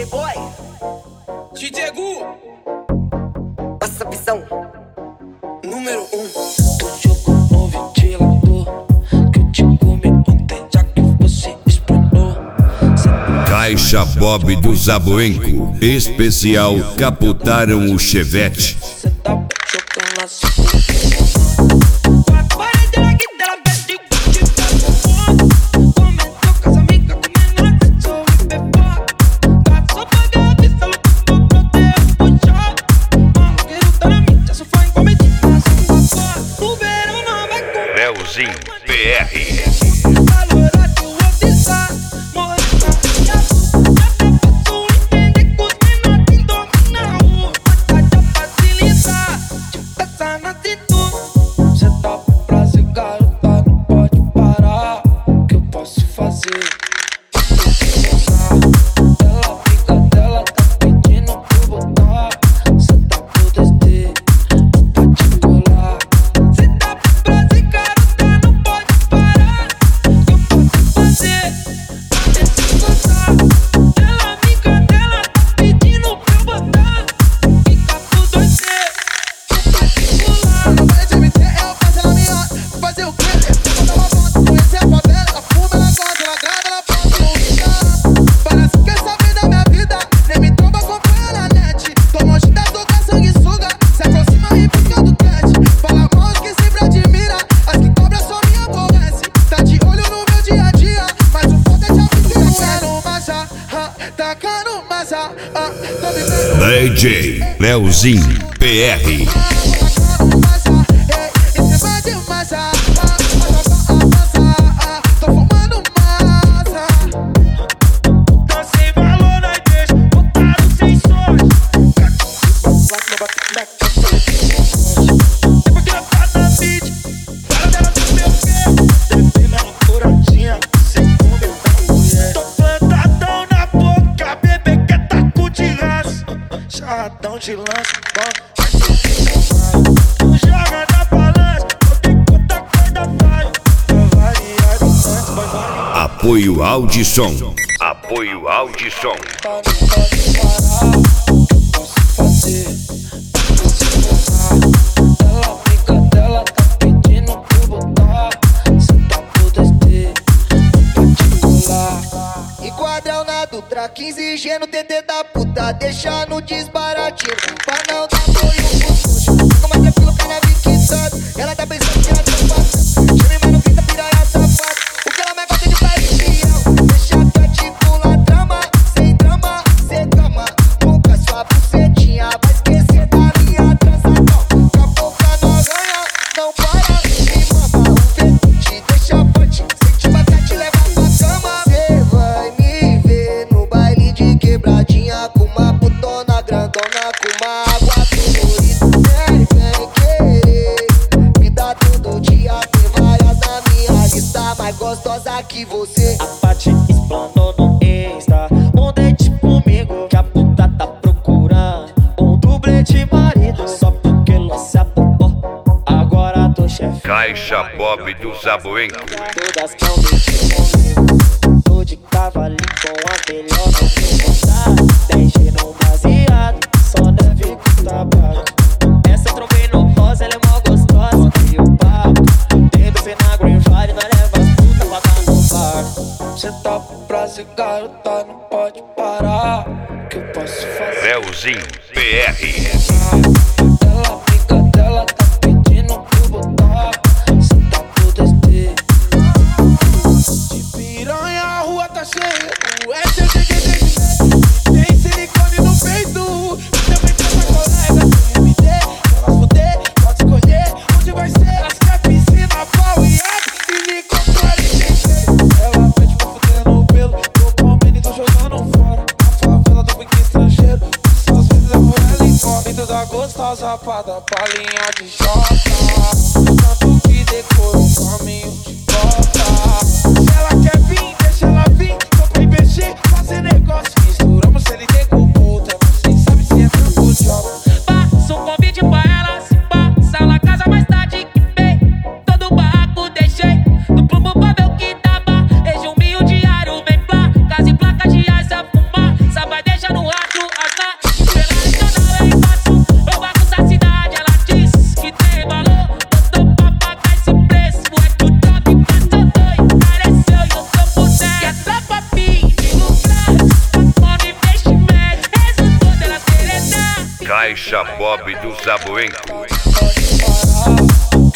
Playboy, DJ Gu, passa a visão. número 1. Tu jogou no ventilador que eu te comi ontem, já que você explanou. Caixa Bob do Zaboenco, especial Caputaram o Chevette. Cê tá jogando assim. Leozinho PR. Cê tá pra ser garota, não pode parar. O que eu posso fazer? Ela fica dela, tá pedindo pra eu botar. Cê tá pro descer, pra te colar. Cê tá pra ser garota, não pode parar. O que eu posso fazer? Pra te gostar. Ela fica dela, tá pedindo pra eu botar. Fica pro descer, pra te colar. Não vai de eu faço ela melhor. Fazer o quê? Vou botar uma foto, conhecer a favela. Ela fuma, ela gosta, ela grava, ela posta no Insta. Parece que quer saber da minha vida. Nem me tromba, acompanha na net. Tô longe da toca, sanguessuga. Se aproxima e busca do cat. Fala mal as que sempre admira. As que cobra só me aborrece. Tá de olho no meu dia a dia. Mas o foda é te abrir. Tacando massa, tacando massa. Tô vivendo. DJ Leozinho PR. Tô fumando massa. Tá sem valor, nós deixa, botaram sem sorte. Porque ela tá na beat, para dela do meu pé. Bebê mesmo douradinha, segundo da mulher. Tô plantadão na boca, bebê quer taco de raça. Charradão de lança, bom. Tu joga na balança, não tem quanta coisa faz. Vai variar do tanto, vai variar. Apoio Audissom. Apoio Audissom. Não pode parar, o que eu posso fazer? Pra se gostar. Ela fica dela, tá pedindo pra eu botar. Cê tá pro descer, pra te colar. Enquadrão na Dutra, 15G no TT da puta. Deixa no desbaratinho, pra não dar apoio pro sujo. Fica mais tranquilo, cara, vi que sabe. Ela tá pensando que ela tá passando. Chame, mas não grita, piranha safada. O que ela mais gosta de pai fiel. Deixa pra titular trama, sem drama, sem drama. Nunca sua bucetinha vai esquecer da minha transação. Com a boca não arranha, não para, me mama. O fetiche deixa forte, se te bater te leva pra cama. Cê vai me ver no baile de quebradinha, com uma putona grandona, com uma água colorida. Vem querer me dá todo dia, tem várias na minha lista, mais gostosa que você. A Paty explanou no Insta um date comigo, que a puta tá procurando um dublê de marido. Só porque lancei a popó, agora tô chefe. Caixa Bob do Zaboenco. Todas tão date comigo. Tô de cavalinho com a melhor não vou contar. 10G no baseado, só deve com tabaco. Essa eu trombei no rosa, ela é mó gostosa. E o papo, tem BC na Green Fire, nós leva as putas pra cá no bar. Cê tá pra ser garota, não pode parar. O que eu posso fazer? Leozinho PR. Ela fica dela, tá pedindo pra eu botar. Cê tá pro descer. De piranha a rua tá cheia. O tem silicone no peito. Também tem uma colega tem MD. Elas fuder, pode escolher onde vai ser. Elas quer piscina, pau e água e me controle sem jeito. Ela pede pra fuder no pelo. Tô comendo e tô jogando fora. Na favela do pique estrangeiro. Só às vezes eu vou ela embora. Dentro da gostosa pra dar palhinha de jota. Tanto que decorou o caminho de cota. Se ela quer vir, deixa ela vir. Tô pra investir, fazer negócio. Misturamos CLT com puta. Vocês sabem se é trampo de obra. Passa um convite pra ela, se passa lá casa mais tarde que vem. Todo o barraco deixei no plumbo pra ver o que dava. Resumiu o diário, vem pra casa e placa de asa fumar. Só vai deixar no Caixa Bob do Zaboenco. Pode parar,